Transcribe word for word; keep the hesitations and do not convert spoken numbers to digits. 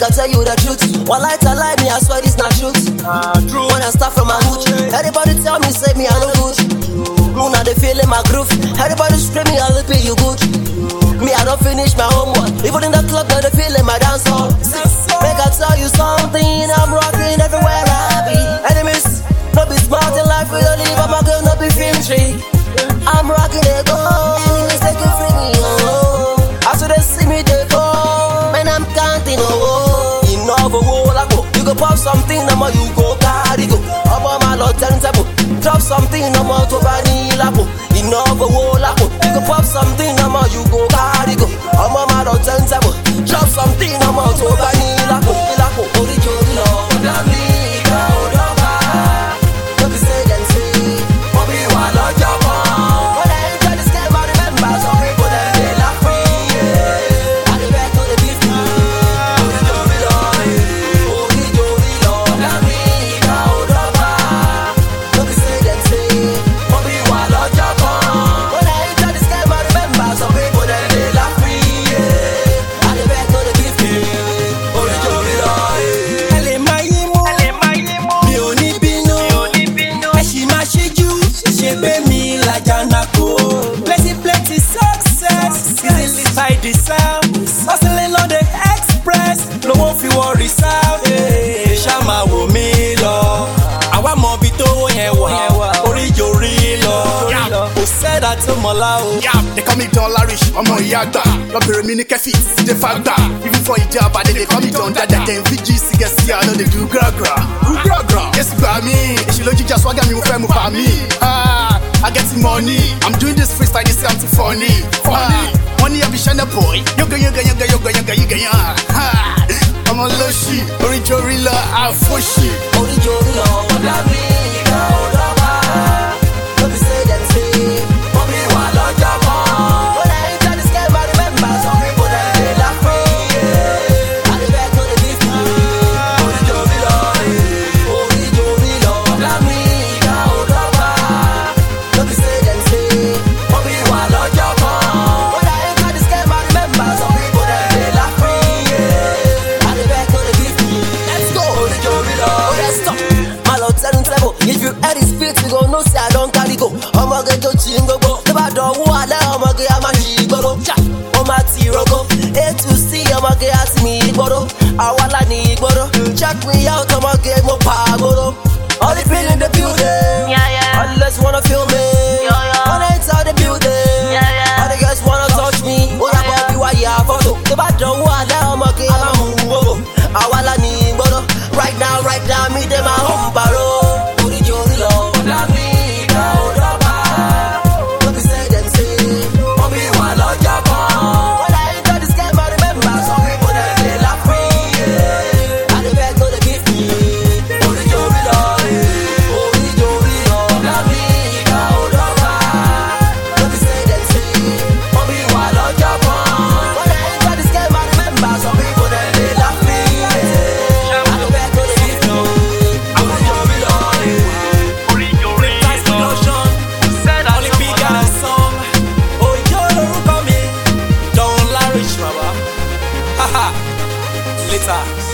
I tell you the truth. One light I lie me, I swear it's not truth. Ah, true. When I start from my hood, everybody tell me, say me I no good. Moon now they feeling my groove. Everybody screaming, I look you good. Me, I don't finish my homework. Even in the club, now they feeling my dance hall. Make I tell you something, I'm rocking everywhere I be. Enemies, no be smart in life, we don't live, I'm a girl, no be film trick. I'm rocking it, go. Enemies, they can free me, oh. After they see me, they go. Man, I'm counting, oh. You know, but oh, like, oh. You go pop something, no more, you go carry, go. Up on my lot, table. Drop something, no more, to vanilla, go. You know, but oh, like, oh. You go pop something, no more, you go carry, go. Up on my lot, table. Drop something, no more, to vanilla, go. Go, go, go, go, plenty, plenty success. Easily find the sound. Hustling on the express. No one feel worry sound. Shama wo mi lo. Àwa mọ bí tó yẹn wà. Orí yorí lọ. Kò sẹ́dá tó mọ̀ lá o. They call me Don Larish, ọmọ ìyá àgbà. Lọ́bẹ̀rẹ̀ mi ní kẹ́fì, sídé fagbà. Even for ìjà àbádé, they call me Don Dada. Dem V G sí gẹ̀ẹ́sì, I know they do gra-gra. Do gra-gra. Yẹ́sì gbà mí, èṣì ló jíjà swagger mi, mo fẹ́ mu pa mí. I get the money. I'm doing this freestyle, they say I'm too funny. Funny. Money, I be Shana boy. Yoga, yoga, yoga, yoga, yoga, yoga, yoga. I'm a low shit. Orijorila, I fush shit. Orijorila, I'm la vida, Odaba. Don't be say them say, Mommy, while I jump on. When I enter this game, I remember some people that they laugh me. I dey back to the beef. Orijorila, Orijorila, I'm la vida, Odaba. Don't be say them say, Mommy, while I jump on. When I enter this game, I remember some people that they laugh me. I dey back to the beef. Let's go, Orijorila. Oh, let's stop. My lord, tell him, tell him. If you add his feet, you go, no, say I don't carry go. I'ma get your chingo go. If I don't want that, I'ma get my shigoro. Oh, my tirogo. A to C, I'ma get at me, boro. I want I need boro. Check me out, I'ma get more power. All the people in the building. Yeah, yeah. All the guys wanna feel me. Yeah, yeah. All the inside the building. Yeah, yeah. All the guys wanna touch me. Oh, yeah, yeah. Baby, why you photo? If I don't want that, I'ma get my move. I want I need boro. Right now, right now, me them my home baro. Later.